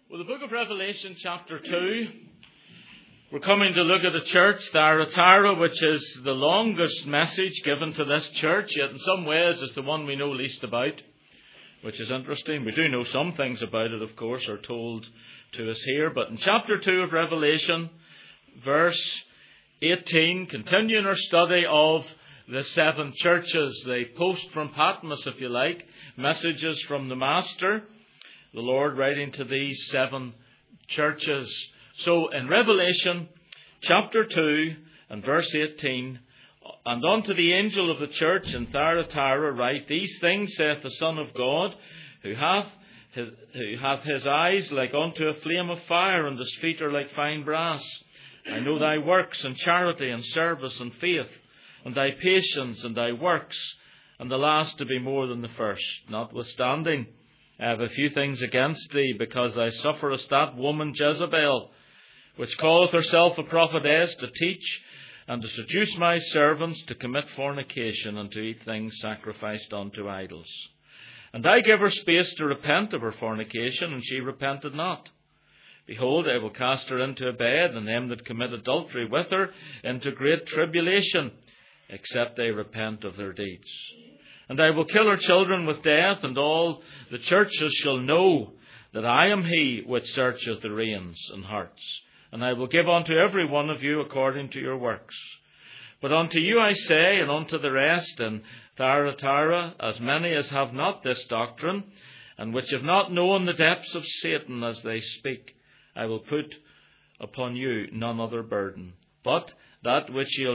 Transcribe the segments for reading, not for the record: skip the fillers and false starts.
Well, the book of Revelation, chapter 2, we're coming to look at the church, Thyatira, which is the longest message given to this church, yet in some ways it's the one we know least about, which is interesting. We do know some things about it, of course, are told to us here. But in chapter 2 of Revelation, verse 18, continuing our study of the seven churches, the post from Patmos, if you like, messages from the Master, the Lord writing to these seven churches. So in Revelation chapter 2 and verse 18, and unto the angel of the church in Thyatira write, These things saith the Son of God, who hath his eyes like unto a flame of fire, and his feet are like fine brass. I know thy works, and charity, and service, and faith, and thy patience, and thy works, and the last to be more than the first. Notwithstanding, I have a few things against thee, because thou sufferest that woman Jezebel, which calleth herself a prophetess, to teach and to seduce my servants to commit fornication, and to eat things sacrificed unto idols. And I gave her space to repent of her fornication, and she repented not. Behold, I will cast her into a bed, and them that commit adultery with her into great tribulation, except they repent of their deeds. And I will kill her children with death, and all the churches shall know that I am he which searcheth the reins and hearts. And I will give unto every one of you according to your works. But unto you I say, and unto the rest in Thyatira, as many as have not this doctrine, and which have not known the depths of Satan as they speak, I will put upon you none other burden, but that which ye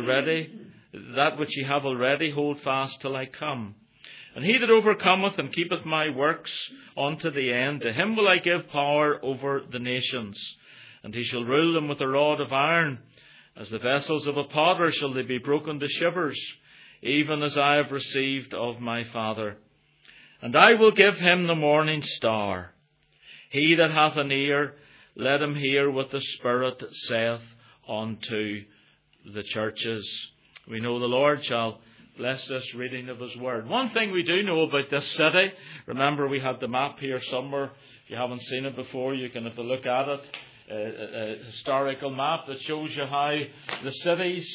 have already, hold fast till I come. And he that overcometh and keepeth my works unto the end, to him will I give power over the nations. And he shall rule them with a rod of iron. As the vessels of a potter shall they be broken to shivers, even as I have received of my Father. And I will give him the morning star. He that hath an ear, let him hear what the Spirit saith unto the churches. We know the Lord shall bless this reading of His Word. One thing we do know about this city, remember we had the map here somewhere. If you haven't seen it before, you can have a look at it. A historical map that shows you how the cities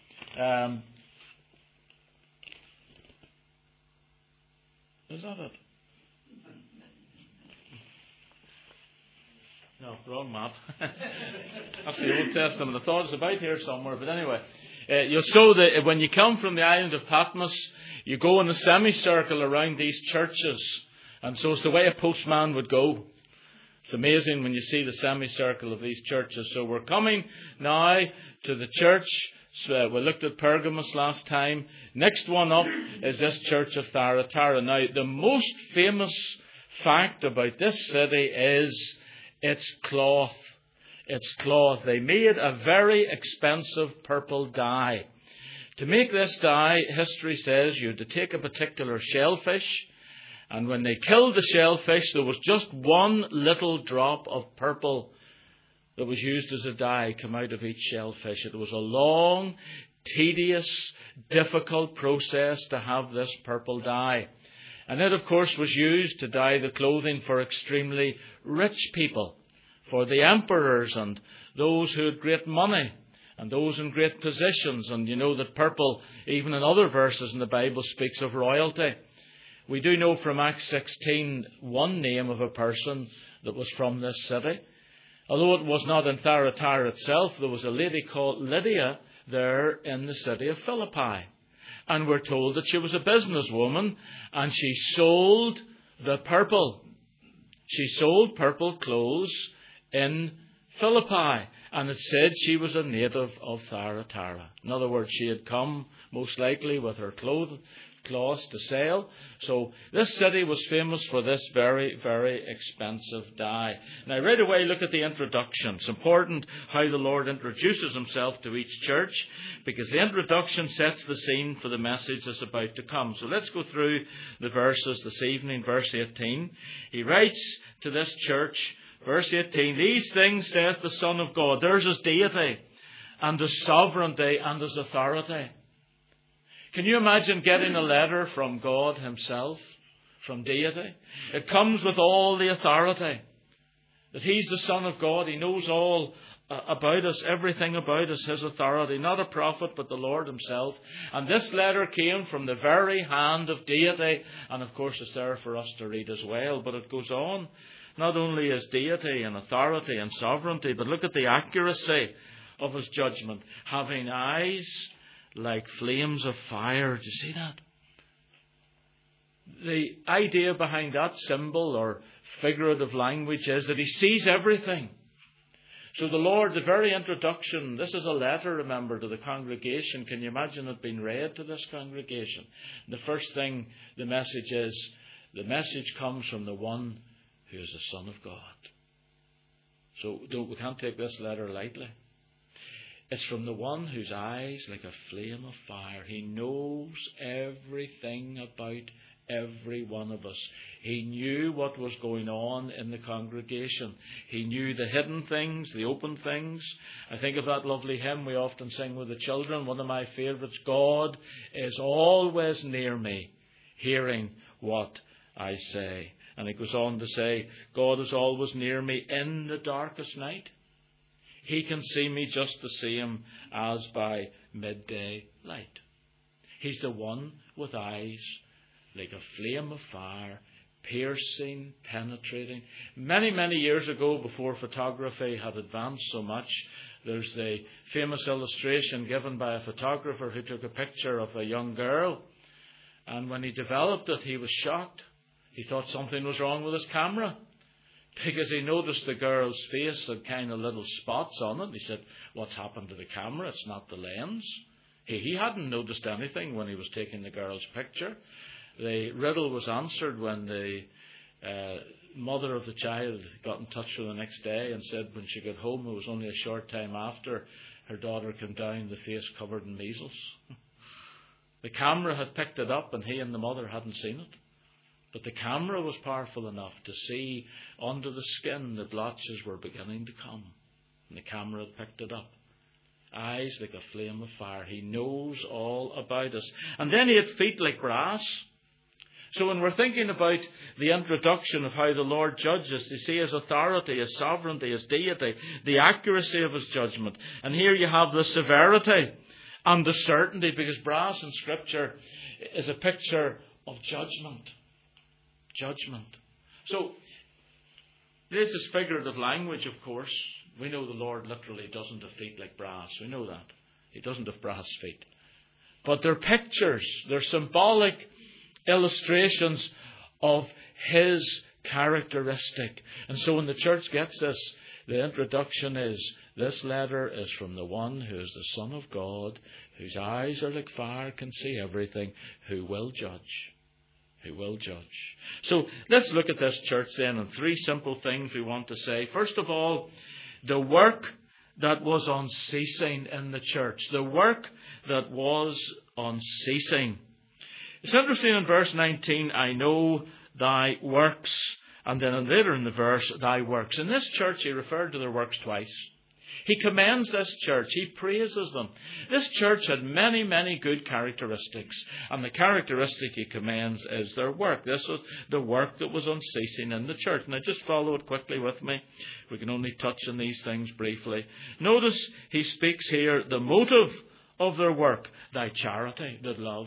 is that it? No, wrong map. That's the Old Testament. I thought it was about here somewhere, but anyway. You'll show that when you come from the island of Patmos, you go in a semicircle around these churches. And so it's the way a postman would go. It's amazing when you see the semicircle of these churches. So we're coming now to the church. So we looked at Pergamos last time. Next one up is this church of Thyatira. Now, the most famous fact about this city is its cloth. Its cloth. They made a very expensive purple dye. To make this dye, history says you had to take a particular shellfish, and when they killed the shellfish, there was just one little drop of purple that was used as a dye come out of each shellfish. It was a long, tedious, difficult process to have this purple dye. And it, of course, was used to dye the clothing for extremely rich people, for the emperors and those who had great money and those in great positions. And you know that purple, even in other verses in the Bible, speaks of royalty. We do know from Acts 16 one name of a person that was from this city. Although it was not in Thyatira itself, there was a lady called Lydia there in the city of Philippi. And we're told that she was a businesswoman and she sold the purple. She sold purple clothes in Philippi, and it said she was a native of Thyatira. In other words, she had come most likely with her cloths to sell. So this city was famous for this very, very expensive dye. Now right away look at the introduction. It's important how the Lord introduces Himself to each church, because the introduction sets the scene for the message that's about to come. So let's go through the verses this evening. Verse 18. He writes to this church, verse 18, These things saith the Son of God. There's His deity and His sovereignty and His authority. Can you imagine getting a letter from God Himself, from deity? It comes with all the authority. that He's the Son of God. He knows all about us, everything about us, His authority. Not a prophet, but the Lord Himself. And this letter came from the very hand of deity. And of course it's there for us to read as well. But it goes on. Not only His deity and authority and sovereignty, but look at the accuracy of His judgment. Having eyes like flames of fire. Do you see that? The idea behind that symbol or figurative language is that He sees everything. So the Lord, the very introduction, this is a letter, remember, to the congregation. Can you imagine it being read to this congregation? The first thing the message is, the message comes from the one who is the Son of God. So we can't take this letter lightly. It's from the one whose eyes like a flame of fire. He knows everything about every one of us. He knew what was going on in the congregation. He knew the hidden things, the open things. I think of that lovely hymn we often sing with the children, one of my favourites. God is always near me, hearing what I say. And it goes on to say, God is always near me in the darkest night. He can see me just the same as by midday light. He's the one with eyes like a flame of fire, piercing, penetrating. Many, many years ago, before photography had advanced so much, there's the famous illustration given by a photographer who took a picture of a young girl. And when he developed it, he was shocked. He thought something was wrong with his camera, because he noticed the girl's face had kind of little spots on it. He said, what's happened to the camera? It's not the lens. He hadn't noticed anything when he was taking the girl's picture. The riddle was answered when the mother of the child got in touch with her the next day and said when she got home, it was only a short time after, her daughter came down, the face covered in measles. The camera had picked it up and he and the mother hadn't seen it. But the camera was powerful enough to see under the skin the blotches were beginning to come. And the camera had picked it up. Eyes like a flame of fire. He knows all about us. And then he had feet like brass. So when we're thinking about the introduction of how the Lord judges, you see His authority, His sovereignty, His deity, the accuracy of His judgment. And here you have the severity and the certainty, because brass in Scripture is a picture of judgment. Judgment. So this is figurative language, of course. We know the Lord literally doesn't have feet like brass. We know that. He doesn't have brass feet. But they're pictures. They're symbolic illustrations of His characteristic. And so when the church gets this, the introduction is, this letter is from the one who is the Son of God, whose eyes are like fire, can see everything, who will judge. Who will judge. So let's look at this church then, and three simple things we want to say. First of all, the work that was unceasing in the church. The work that was unceasing. It's interesting in verse 19, I know thy works. And then later in the verse, thy works. In this church, he referred to their works twice. He commends this church. He praises them. This church had many, many good characteristics. And the characteristic he commends is their work. This was the work that was unceasing in the church. Now just follow it quickly with me. We can only touch on these things briefly. Notice he speaks here the motive of their work. Thy charity, thy love.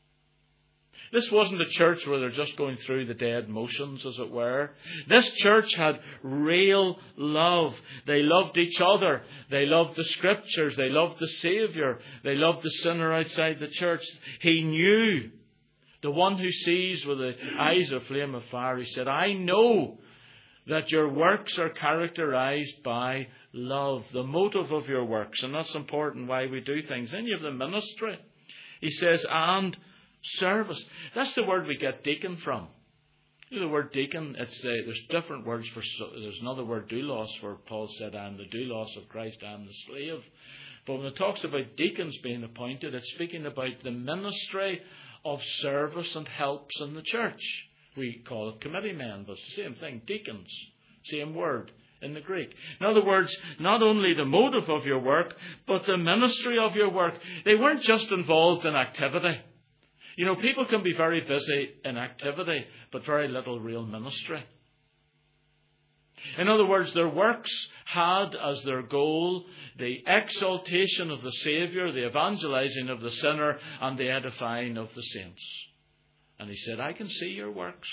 This wasn't a church where they're just going through the dead motions, as it were. This church had real love. They loved each other. They loved the Scriptures. They loved the Saviour. They loved the sinner outside the church. He knew. The one who sees with the eyes of flame of fire, he said, I know that your works are characterized by love. The motive of your works. And that's important why we do things. Then you have the ministry. He says, and service. That's the word we get deacon from. You know, the word deacon, there's different words for, there's another word, doulos, where Paul said, I am the doulos of Christ, I am the slave. But when it talks about deacons being appointed, it's speaking about the ministry of service and helps in the church. We call it committee men, but it's the same thing, deacons, same word in the Greek. In other words, not only the motive of your work, but the ministry of your work. They weren't just involved in activity. You know, people can be very busy in activity, but very little real ministry. In other words, their works had as their goal the exaltation of the Saviour, the evangelizing of the sinner, and the edifying of the saints. And he said, I can see your works.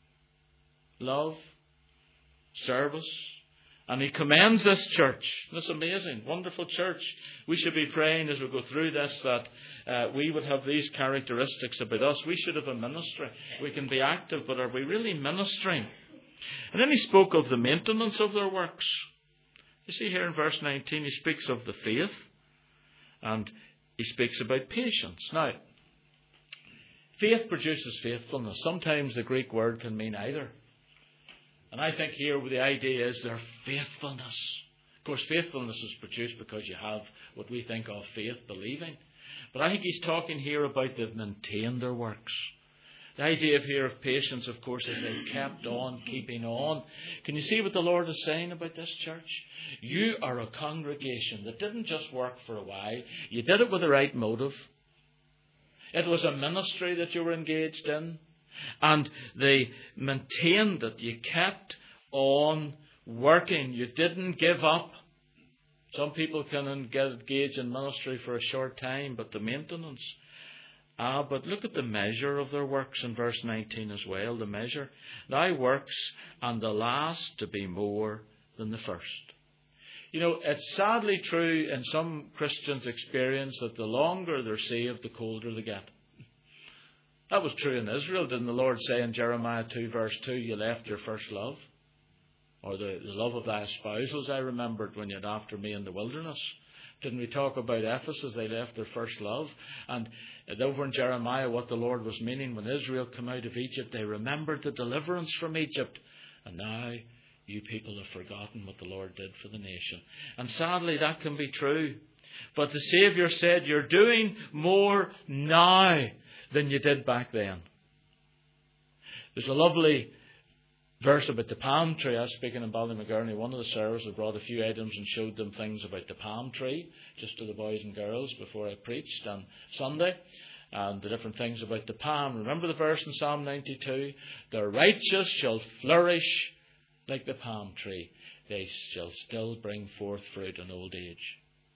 Love, service. And he commends this church, this amazing, wonderful church. We should be praying as we go through this that we would have these characteristics about us. We should have a ministry. We can be active, but are we really ministering? And then he spoke of the maintenance of their works. You see here in verse 19, he speaks of the faith and he speaks about patience. Now, faith produces faithfulness. Sometimes the Greek word can mean either. And I think here the idea is their faithfulness. Of course, faithfulness is produced because you have what we think of faith, believing. But I think he's talking here about they've maintained their works. The idea here of patience, of course, is they kept on, keeping on. Can you see what the Lord is saying about this church? You are a congregation that didn't just work for a while. You did it with the right motive. It was a ministry that you were engaged in. And they maintained it. You kept on working. You didn't give up. Some people can engage in ministry for a short time, but the maintenance. But look at the measure of their works in verse 19 as well. The measure. Thy works and the last to be more than the first. You know, it's sadly true in some Christians' experience that the longer they're saved, the colder they get. That was true in Israel. Didn't the Lord say in Jeremiah 2 verse 2, you left your first love? Or the love of thy espousals I remembered when you had after me in the wilderness. Didn't we talk about Ephesus? They left their first love. And over in Jeremiah what the Lord was meaning when Israel came out of Egypt, they remembered the deliverance from Egypt. And now you people have forgotten what the Lord did for the nation. And sadly that can be true. But the Saviour said, you're doing more now than you did back then. There's a lovely verse about the palm tree. I was speaking in Ballymagurney. One of the services brought a few items and showed them things about the palm tree, just to the boys and girls before I preached on Sunday, and the different things about the palm. Remember the verse in Psalm 92? The righteous shall flourish like the palm tree. They shall still bring forth fruit in old age.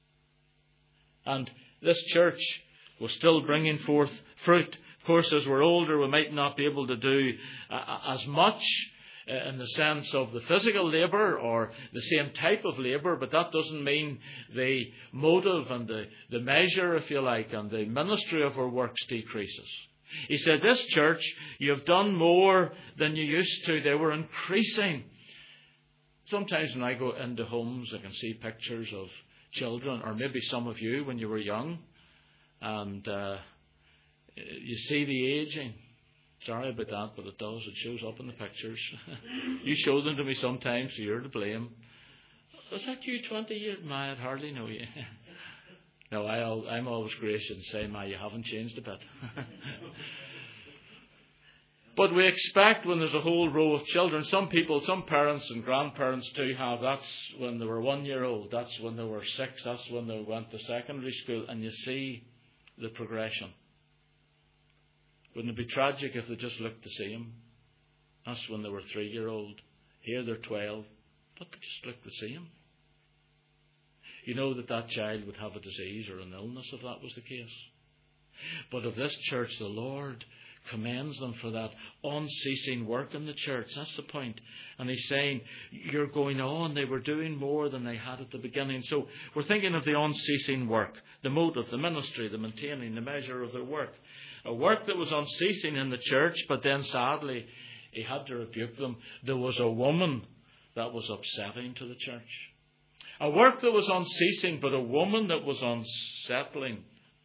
And this church was still bringing forth fruit. Of course, as we're older, we might not be able to do as much in the sense of the physical labour or the same type of labour, but that doesn't mean the motive and the measure, if you like, and the ministry of our works decreases. He said, this church, you have done more than you used to. They were increasing. Sometimes when I go into homes, I can see pictures of children, or maybe some of you when you were young, and you see the aging. Sorry about that, but it does. It shows up in the pictures. You show them to me sometimes, so you're to blame. Was that you 20 years? I'd hardly know you. No, I'm always gracious and say, you haven't changed a bit. But we expect when there's a whole row of children, some parents and grandparents too have, that's when they were 1 year old, that's when they were 6, that's when they went to secondary school, and you see the progression. Wouldn't it be tragic if they just looked the same? That's when they were 3-year-old. Here they're 12, but they just look the same. You know that child would have a disease or an illness if that was the case. But of this church, the Lord commends them for that unceasing work in the church. That's the point. And he's saying, you're going on. They were doing more than they had at the beginning. So we're thinking of the unceasing work, the motive, the ministry, the maintaining, the measure of their work. A work that was unceasing in the church, but then sadly, he had to rebuke them. There was a woman that was upsetting to the church. A work that was unceasing, but a woman that was unsettling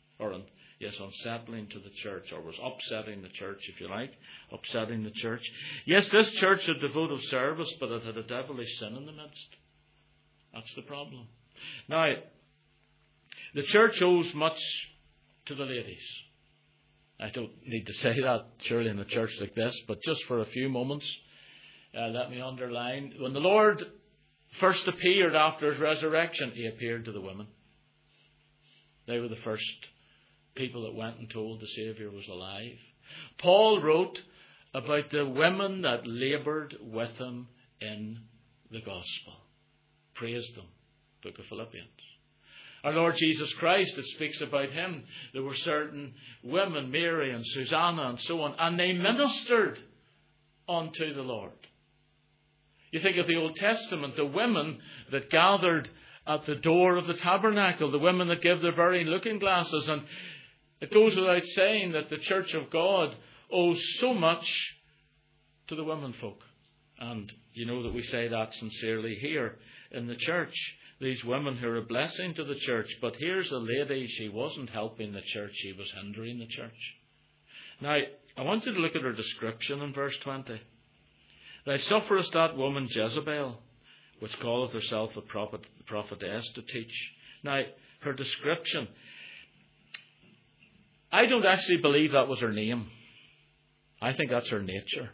to the church, or was upsetting the church, if you like, upsetting the church. Yes, this church had devoted service, but it had a devilish sin in the midst. That's the problem. Now, the church owes much to the ladies. I don't need to say that, surely, in a church like this, but just for a few moments, let me underline. When the Lord first appeared after his resurrection, he appeared to the women. They were the first people that went and told the Saviour was alive. Paul wrote about the women that laboured with him in the gospel. Praise them. Book of Philippians. Our Lord Jesus Christ, it speaks about him. There were certain women, Mary and Susanna and so on, and they ministered unto the Lord. You think of the Old Testament, the women that gathered at the door of the tabernacle, the women that give their very looking glasses. And it goes without saying that the Church of God owes so much to the women folk. And you know that we say that sincerely here in the church. These women who are a blessing to the church. But here's a lady, she wasn't helping the church, she was hindering the church. Now, I want you to look at her description in verse 20. Thou sufferest that woman Jezebel, which calleth herself a prophetess, to teach. Now, her description, I don't actually believe that was her name. I think that's her nature.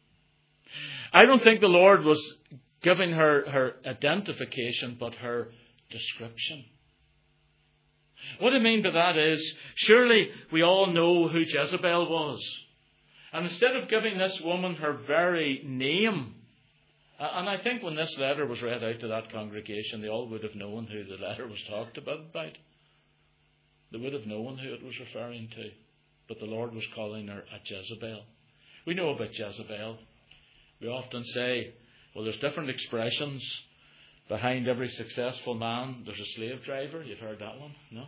I don't think the Lord was giving her identification, but her description. What I mean by that is, surely we all know who Jezebel was. And instead of giving this woman her very name, and I think when this letter was read out to that congregation, they all would have known who the letter was talked about. They would have known who it was referring to. But the Lord was calling her a Jezebel. We know about Jezebel. We often say, well, there's different expressions. Behind every successful man, there's a slave driver. You've heard that one? No?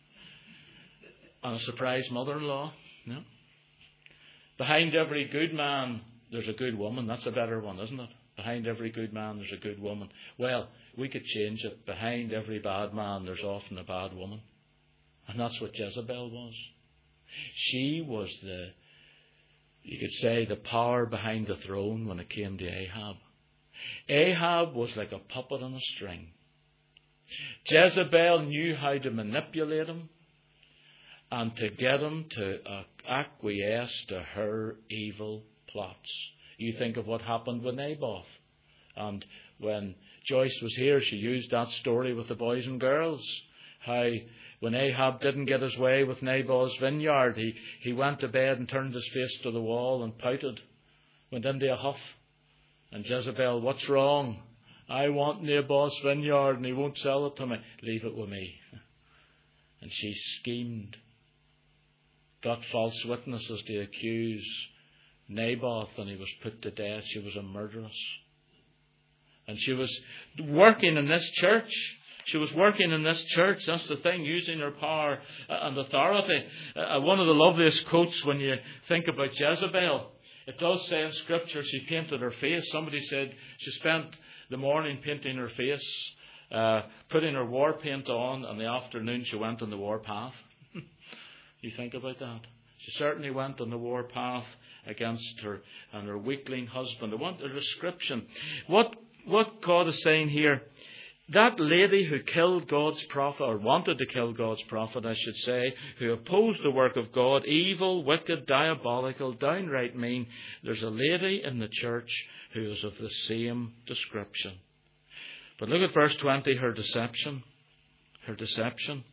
And a surprise mother-in-law? No? Behind every good man, there's a good woman. That's a better one, isn't it? Behind every good man, there's a good woman. Well, we could change it. Behind every bad man, there's often a bad woman. And that's what Jezebel was. She was you could say, the power behind the throne when it came to Ahab. Ahab was like a puppet on a string. Jezebel knew how to manipulate him and to get him to acquiesce to her evil plots. You think of what happened with Naboth. And when Joyce was here, she used that story with the boys and girls. How when Ahab didn't get his way with Naboth's vineyard, he went to bed and turned his face to the wall and pouted. Went into a huff. And Jezebel, what's wrong? I want Naboth's vineyard and he won't sell it to me. Leave it with me. And she schemed. Got false witnesses to accuse Naboth, and he was put to death. She was a murderess. And she was working in this church. She was working in this church. That's the thing, using her power and authority. One of the loveliest quotes when you think about Jezebel, it does say in Scripture she painted her face. Somebody said she spent the morning painting her face, putting her war paint on, and the afternoon she went on the war path. You think about that. She certainly went on the war path against her and her weakling husband. I want a description. What God is saying here, that lady who killed God's prophet, or wanted to kill God's prophet, I should say, who opposed the work of God, evil, wicked, diabolical, downright mean, there's a lady in the church who is of the same description. But look at verse 20, her deception. Her deception.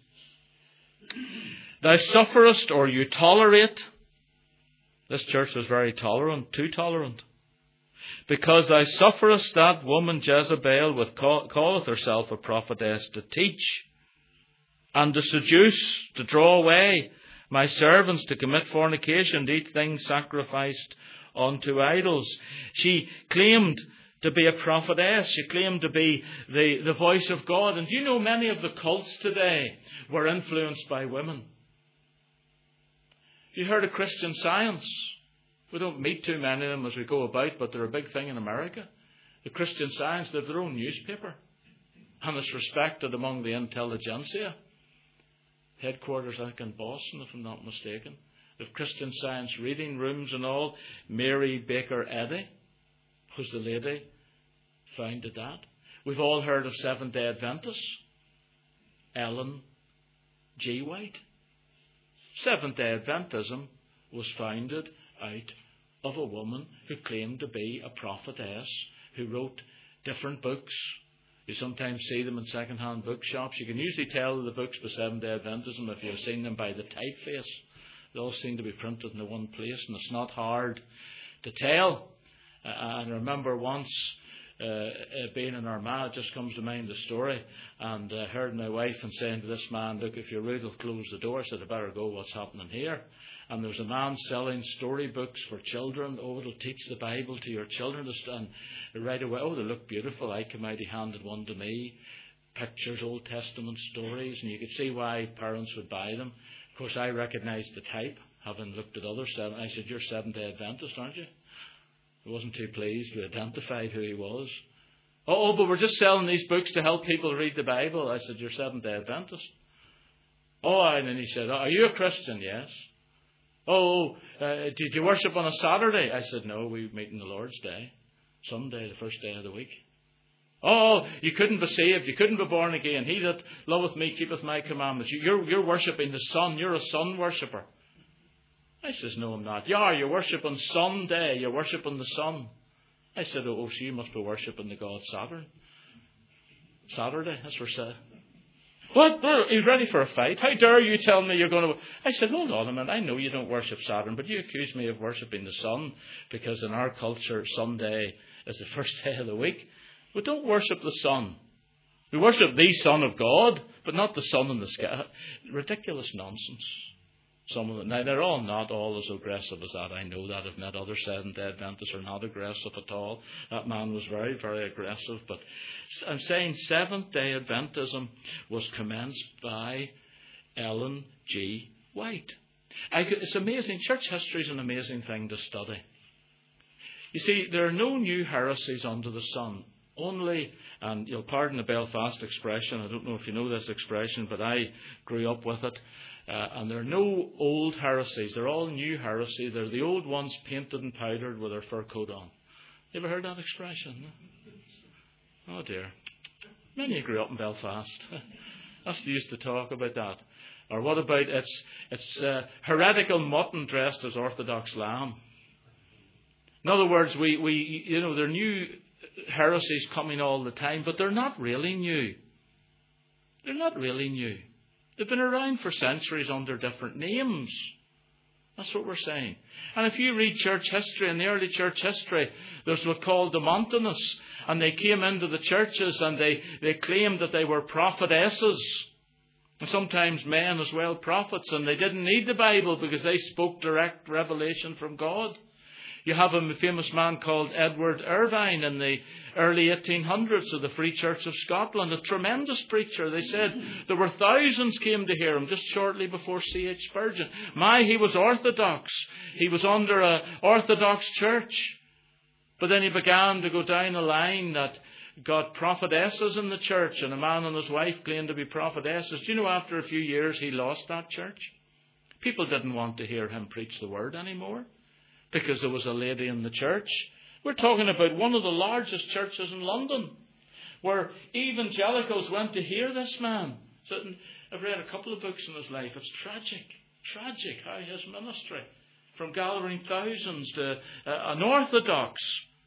Thou sufferest, or you tolerate. This church was very tolerant, too tolerant. Because thou sufferest that woman Jezebel, which calleth herself a prophetess, to teach, and to seduce, to draw away my servants to commit fornication, to eat things sacrificed unto idols. She claimed to be a prophetess. She claimed to be the voice of God. And do you know many of the cults today were influenced by women? You heard of Christian Science? We don't meet too many of them as we go about, but they're a big thing in America. The Christian Science, they have their own newspaper. And it's respected among the intelligentsia. Headquarters, I think, in Boston, if I'm not mistaken. They have Christian Science reading rooms and all. Mary Baker Eddy was the lady founded that. We've all heard of Seventh-day Adventists. Ellen G. White. Seventh-day Adventism was founded out of a woman who claimed to be a prophetess, who wrote different books. You sometimes see them in second-hand bookshops. You can usually tell the books by Seventh-day Adventism if you've seen them by the typeface. They all seem to be printed in the one place, and it's not hard to tell. And I remember once being in Armagh, it just comes to mind the story. And I heard my wife and saying to this man, look, if you're rude, I'll close the door. I said, I better go, what's happening here? And there's a man selling storybooks for children. Oh, it'll teach the Bible to your children. And right away, oh, they look beautiful. I came out, he handed one to me. Pictures, Old Testament stories. And you could see why parents would buy them. Of course, I recognised the type, having looked at others. I said, you're Seventh-day Adventist, aren't you? He wasn't too pleased. We identified who he was. Oh, but we're just selling these books to help people read the Bible. I said, you're Seventh-day Adventist. Oh, and then he said, are you a Christian? Yes. Oh, did you worship on a Saturday? I said, no, we meet on the Lord's Day. Sunday, the first day of the week. Oh, you couldn't be saved. You couldn't be born again. He that loveth me keepeth my commandments. You're worshipping the sun. You're a sun worshipper. I says, no, I'm not. Yeah, you're worshipping Sunday. You're worshipping the sun. I said, oh, so you must be worshipping the god Saturn. Saturday, that's what I said. What? He's ready for a fight. How dare you tell me you're going to... I said, hold on a minute. I know you don't worship Saturn, but you accuse me of worshipping the sun because in our culture, Sunday is the first day of the week. We don't worship the sun. We worship the Son of God, but not the sun in the sky. Ridiculous nonsense. Some of them. Now, they're all not all as aggressive as that. I know that. I've met other Seventh-day Adventists who are not aggressive at all. That man was very, very aggressive. But I'm saying Seventh-day Adventism was commenced by Ellen G. White. It's amazing. Church history is an amazing thing to study. You see, there are no new heresies under the sun. Only, and you'll pardon the Belfast expression, I don't know if you know this expression, but I grew up with it. And there are no old heresies. They're all new heresy. They're the old ones painted and powdered with their fur coat on. You ever heard that expression? Oh dear. Many of you grew up in Belfast. Us used to talk about that. Or what about it's heretical mutton dressed as Orthodox lamb? In other words, there are new heresies coming all the time, but they're not really new. They're not really new. They've been around for centuries under different names. That's what we're saying. And if you read church history, in the early church history, there's what's called the Montanists. And they came into the churches and they claimed that they were prophetesses. And sometimes men as well, prophets. And they didn't need the Bible because they spoke direct revelation from God. You have a famous man called Edward Irvine in the early 1800s of the Free Church of Scotland, a tremendous preacher. They said there were thousands came to hear him just shortly before C.H. Spurgeon. He was Orthodox. He was under an Orthodox church. But then he began to go down a line that got prophetesses in the church, and a man and his wife claimed to be prophetesses. Do you know, after a few years he lost that church? People didn't want to hear him preach the word anymore, because there was a lady in the church. We're talking about one of the largest churches in London, where evangelicals went to hear this man. So I've read a couple of books in his life. It's tragic how his ministry, from gathering thousands to an Orthodox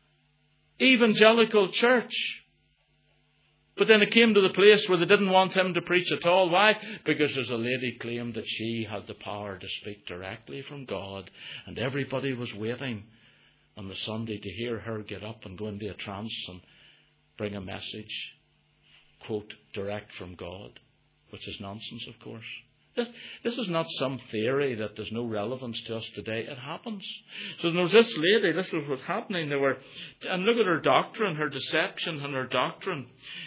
evangelical church. But then it came to the place where they didn't want him to preach at all. Why? Because there's a lady claimed that she had the power to speak directly from God. And everybody was waiting on the Sunday to hear her get up and go into a trance and bring a message, quote, direct from God, which is nonsense, of course. This is not some theory that there's no relevance to us today. It happens. So there was this lady, this was what's happening. And look at her doctrine, her deception and her doctrine.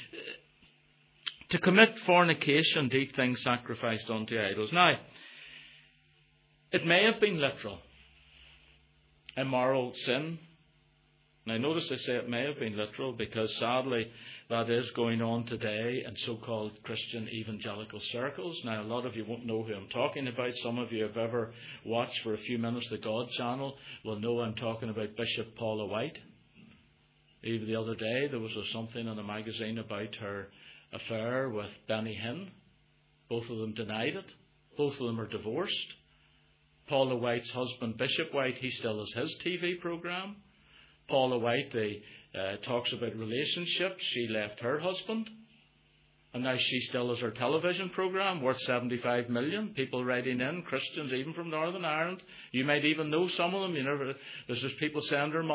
To commit fornication, to eat things sacrificed unto idols. Now, it may have been literal. Immoral sin. Now notice I say it may have been literal, because sadly that is going on today in so-called Christian evangelical circles. Now, a lot of you won't know who I'm talking about. Some of you have ever watched for a few minutes the God channel will know I'm talking about Bishop Paula White. Even the other day there was something in a magazine about her affair with Benny Hinn. Both of them denied it. Both of them are divorced. Paula White's husband, Bishop White, he still has his TV program. Paula White, talks about relationships. She left her husband, and now she still has her television program worth 75 million. People writing in, Christians even from Northern Ireland. You might even know some of them. There's just people send her money.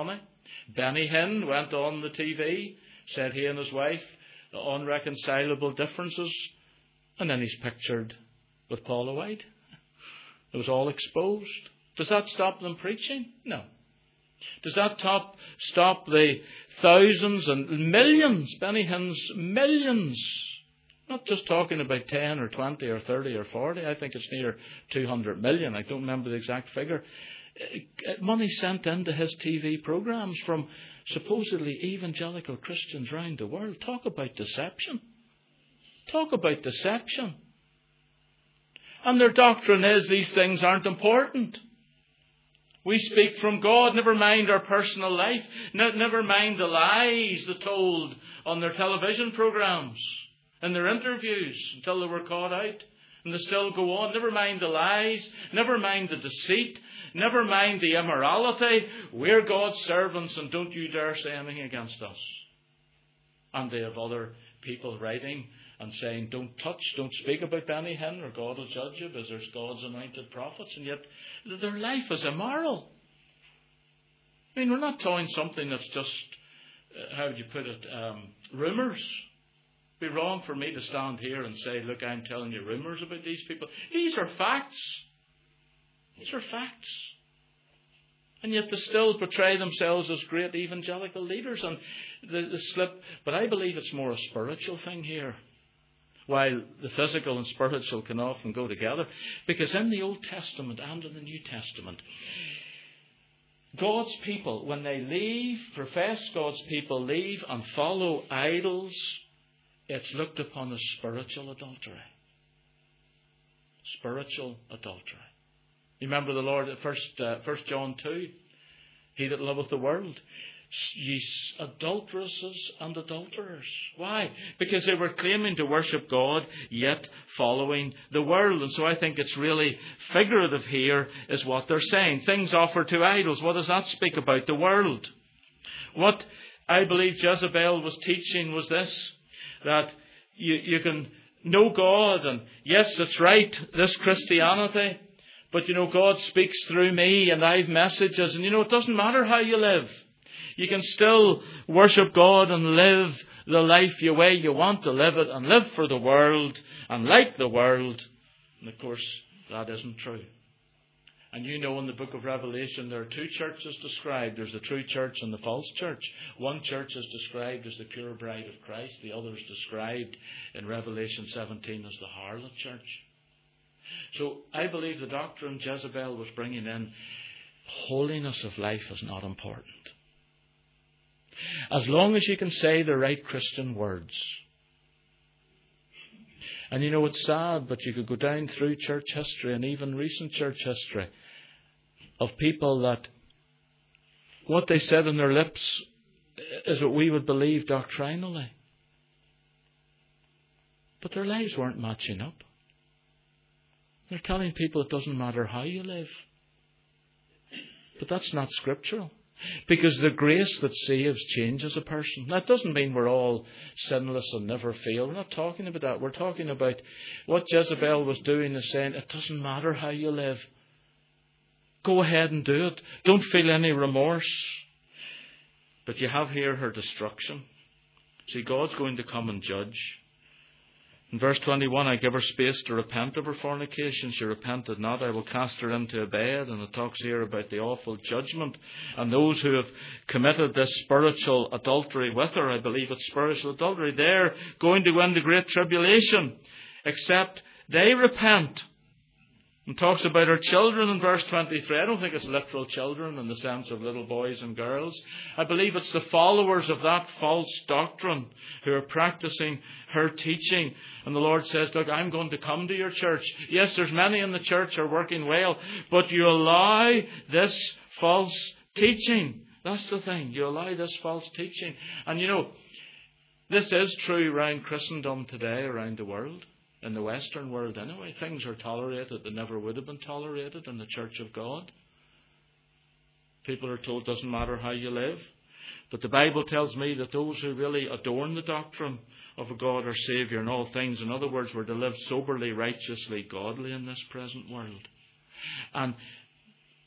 Benny Hinn went on the TV, said he and his wife, the unreconcilable differences, and then he's pictured with Paula White. It was all exposed. Does that stop them preaching? No. Does that stop the thousands and millions, Benny Hinn's millions? Not just talking about 10 or 20 or 30 or 40. I think it's near 200 million. I don't remember the exact figure. Money sent into his TV programs from supposedly evangelical Christians around the world. Talk about deception. Talk about deception. And their doctrine is these things aren't important. We speak from God, never mind our personal life, never mind the lies they told on their television programs and their interviews until they were caught out. And they still go on. Never mind the lies, never mind the deceit, never mind the immorality. We're God's servants and don't you dare say anything against us. And they have other people writing and saying, don't touch, don't speak about Benny Hinn or God will judge you because there's God's anointed prophets. And yet their life is immoral. I mean, we're not telling something that's just, how would you put it, rumours. It would be wrong for me to stand here and say, look, I'm telling you rumours about these people. These are facts. These are facts. And yet they still portray themselves as great evangelical leaders and they slip. But I believe it's more a spiritual thing here. While the physical and spiritual can often go together. Because in the Old Testament and in the New Testament, God's people, when they leave, profess God's people leave and follow idols, it's looked upon as spiritual adultery. Spiritual adultery. You remember the Lord at 1 John 2? He that loveth the world, ye adulteresses and adulterers. Why? Because they were claiming to worship God, yet following the world. And so I think it's really figurative here is what they're saying. Things offered to idols. What does that speak about? The world. What I believe Jezebel was teaching was this, that you can know God, and yes, it's right, this Christianity, but God speaks through me and I have messages, and it doesn't matter how you live. You can still worship God and live the life the way you want to live it and live for the world and like the world. And of course, that isn't true. And in the book of Revelation, there are two churches described. There's the true church and the false church. One church is described as the pure bride of Christ. The other is described in Revelation 17 as the harlot church. So I believe the doctrine Jezebel was bringing in, holiness of life is not important. As long as you can say the right Christian words. And it's sad, but you could go down through church history and even recent church history of people that what they said on their lips is what we would believe doctrinally. But their lives weren't matching up. They're telling people it doesn't matter how you live. But that's not scriptural. Because the grace that saves changes a person. That doesn't mean we're all sinless and never fail. We're not talking about that. We're talking about what Jezebel was doing is saying, it doesn't matter how you live. Go ahead and do it. Don't feel any remorse. But you have here her destruction. See, God's going to come and judge. In verse 21, I give her space to repent of her fornication. She repented not. I will cast her into a bed. And it talks here about the awful judgment. And those who have committed this spiritual adultery with her, I believe it's spiritual adultery, they're going to go into great tribulation. Except they repent. And talks about her children in verse 23. I don't think it's literal children in the sense of little boys and girls. I believe it's the followers of that false doctrine who are practicing her teaching. And the Lord says, look, I'm going to come to your church. Yes, there's many in the church who are working well, but you allow this false teaching. That's the thing. You allow this false teaching. And this is true around Christendom today, around the world. In the Western world anyway, things are tolerated that never would have been tolerated in the Church of God. People are told it doesn't matter how you live. But the Bible tells me that those who really adorn the doctrine of a God or Saviour in all things, in other words, were to live soberly, righteously, godly in this present world. And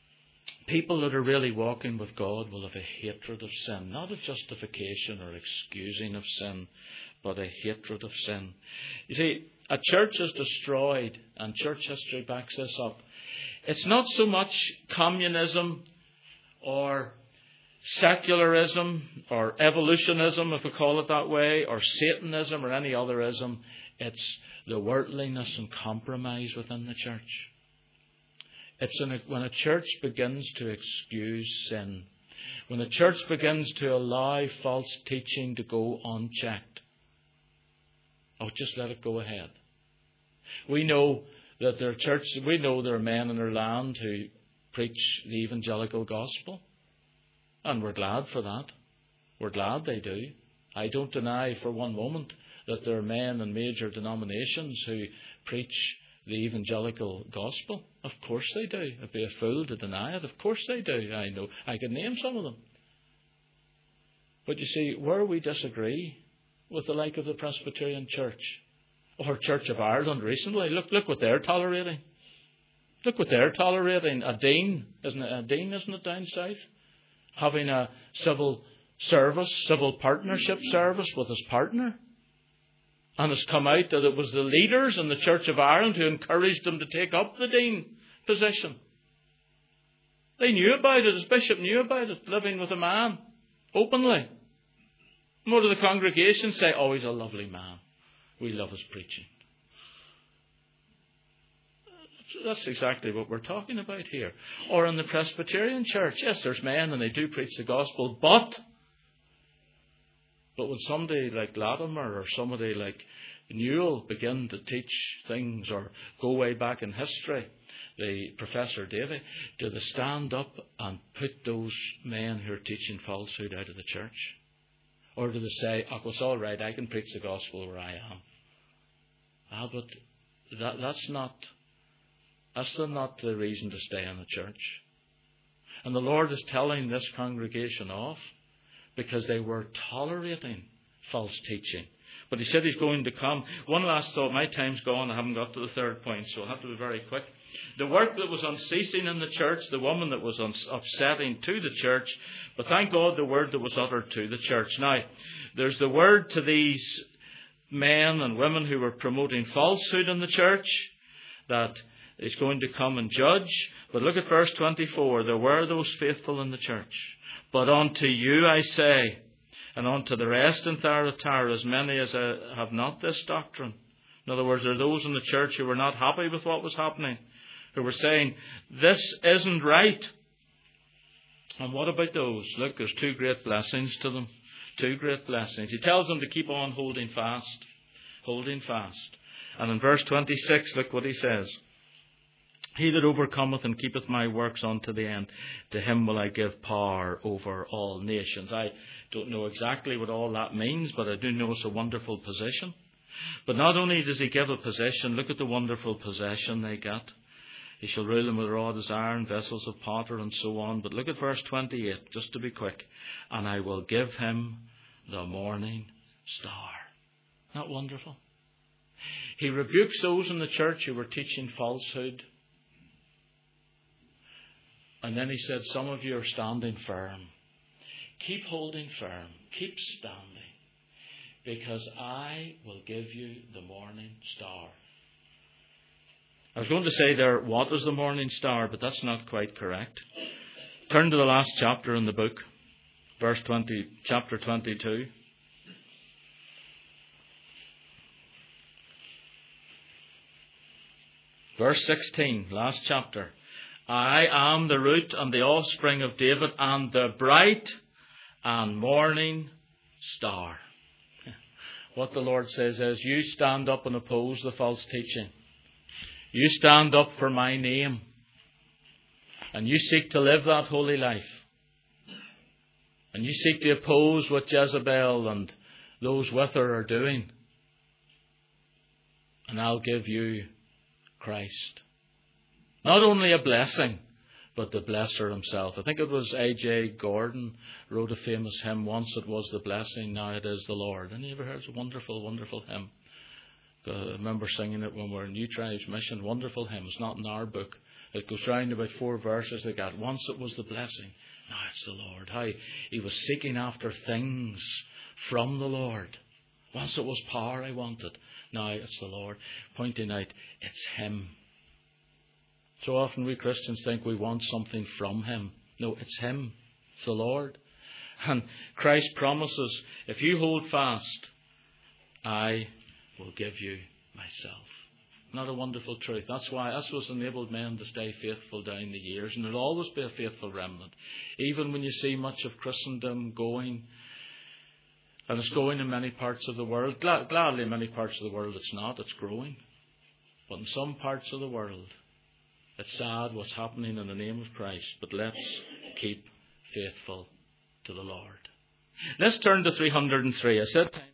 people that are really walking with God will have a hatred of sin, not a justification or excusing of sin, but a hatred of sin. You see, a church is destroyed, and church history backs this up. It's not so much communism or secularism or evolutionism, if we call it that way, or Satanism or any other ism. It's the worldliness and compromise within the church. It's when a church begins to excuse sin, when a church begins to allow false teaching to go unchecked. Oh, just let it go ahead. We know that there are men in our land who preach the evangelical gospel. And we're glad for that. We're glad they do. I don't deny for one moment that there are men in major denominations who preach the evangelical gospel. Of course they do. I'd be a fool to deny it. Of course they do. I know. I could name some of them. But you see, where we disagree with the like of the Presbyterian Church or Church of Ireland recently, look what they're tolerating. Look what they're tolerating. A dean, isn't it down south? Having a civil partnership service with his partner. And it's come out that it was the leaders in the Church of Ireland who encouraged him to take up the dean position. They knew about it, his bishop knew about it, living with a man, openly. And what do the congregation say? Oh, he's a lovely man. We love his preaching. That's exactly what we're talking about here. Or in the Presbyterian Church, yes, there's men and they do preach the gospel, but when somebody like Latimer or somebody like Newell begin to teach things or go way back in history, the Professor Davy, do they stand up and put those men who are teaching falsehood out of the church? Or do they say, oh, it's all right, I can preach the gospel where I am? But that's not the reason to stay in the church. And the Lord is telling this congregation off because they were tolerating false teaching. But He said He's going to come. One last thought. My time's gone. I haven't got to the third point, so I'll have to be very quick. The work that was unceasing in the church, the woman that was upsetting to the church, but thank God the word that was uttered to the church. Now, there's the word to these men and women who were promoting falsehood in the church, that is going to come and judge. But look at verse 24. There were those faithful in the church. But unto you I say, and unto the rest in Thyatira, as many as have not this doctrine. In other words, there are those in the church who were not happy with what was happening, who were saying, this isn't right. And what about those? Look, there's two great blessings to them. Two great blessings. He tells them to keep on holding fast. Holding fast. And in verse 26, look what he says. He that overcometh and keepeth my works unto the end, to him will I give power over all nations. I don't know exactly what all that means, but I do know it's a wonderful position. But not only does he give a position, look at the wonderful possession they get. He shall rule them with a rod as iron, vessels of potter, and so on. But look at verse 28, just to be quick. And I will give him the morning star. Isn't that wonderful? He rebukes those in the church who were teaching falsehood. And then he said, some of you are standing firm. Keep holding firm. Keep standing. Because I will give you the morning star. I was going to say there, what is the morning star? But that's not quite correct. Turn to the last chapter in the book. Chapter 22. Verse 16, last chapter. I am the root and the offspring of David and the bright and morning star. What the Lord says is, you stand up and oppose the false teaching. You stand up for my name. And you seek to live that holy life. And you seek to oppose what Jezebel and those with her are doing. And I'll give you Christ. Not only a blessing, but the blesser himself. I think it was A.J. Gordon wrote a famous hymn. Once it was the blessing, now it is the Lord. And you ever heard? It's a wonderful, wonderful hymn. I remember singing it when we were in New Tribes Mission. Wonderful hymn. It's not in our book. It goes round about 4 verses like that. Once it was the blessing, now it's the Lord. How he was seeking after things from the Lord. Once it was power I wanted, now it's the Lord. Pointing out, it's Him. So often we Christians think we want something from Him. No, it's Him. It's the Lord. And Christ promises, if you hold fast, I will give you myself. Not a wonderful truth. That's what's enabled men to stay faithful down the years. And there'll always be a faithful remnant. Even when you see much of Christendom going, and it's going in many parts of the world. Gladly in many parts of the world it's not. It's growing. But in some parts of the world, it's sad what's happening in the name of Christ. But let's keep faithful to the Lord. Let's turn to 303. I said